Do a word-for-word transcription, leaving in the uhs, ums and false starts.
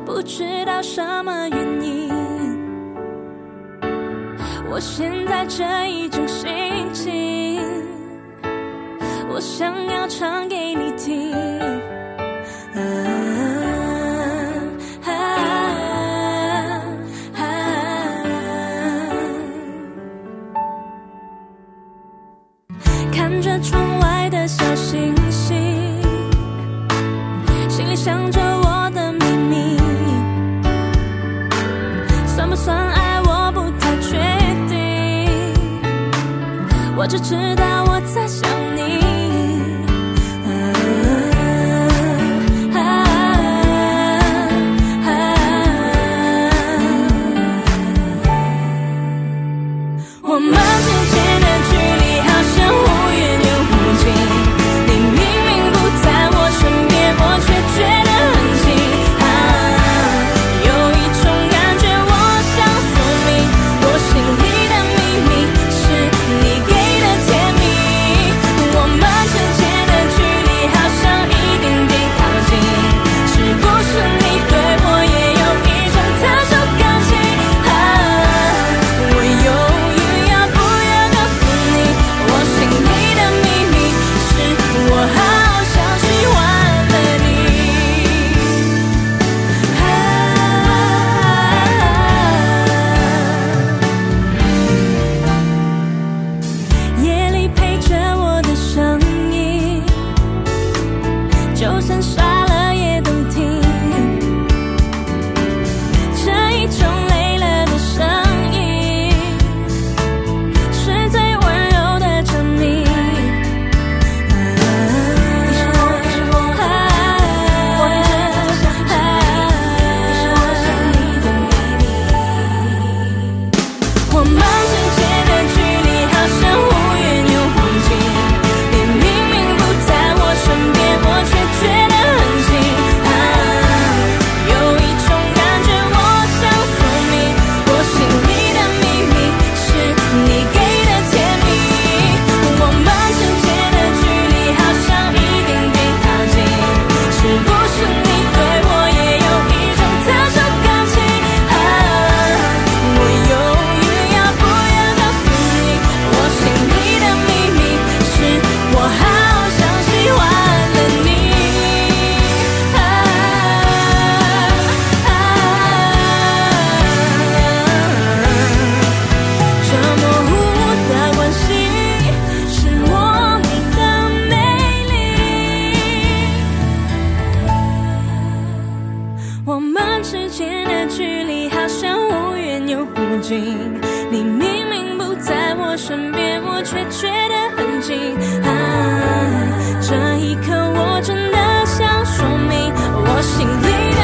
不知道什么原因，我现在这一种心情，我想要唱给你听。啊啊啊看着窗外的小星星，心里想着我的秘密，算不算爱我不太确定，我只知道我在想你。我们之间的距离好像忽远又忽近，你明明不在我身边，我却觉得很近。啊，有一种感觉我想说明，我心里的秘密是你给的甜蜜。我们之间的距离好像一点点靠近，是不是你对我也有一种特殊感情？啊，我犹豫要不要告诉你，我心里的秘密是我好像喜欢了你。啊，夜里陪着我的声音，就算傻了也动听，这一种累了的声音是最温柔的证明。啊，你是我，你是我，我一直在想着你，你是我想你的秘密。我们之间的距离好像忽远又忽近，你明明不在我身边，我却觉得很近。啊，有一种感觉我想说明，我心里的秘密是你给的甜蜜。我们之间的距离好像一点点靠近，是不是你对我也有一种特殊感情？啊，我犹豫要不要告诉你，我心里的秘密是我好像喜欢了你。啊啊这模糊的关系是我们的美丽，我们之间的距离好像忽远又忽近，你明明不在我身边，我却觉得很近。啊，这一刻我真的想说明，我心里的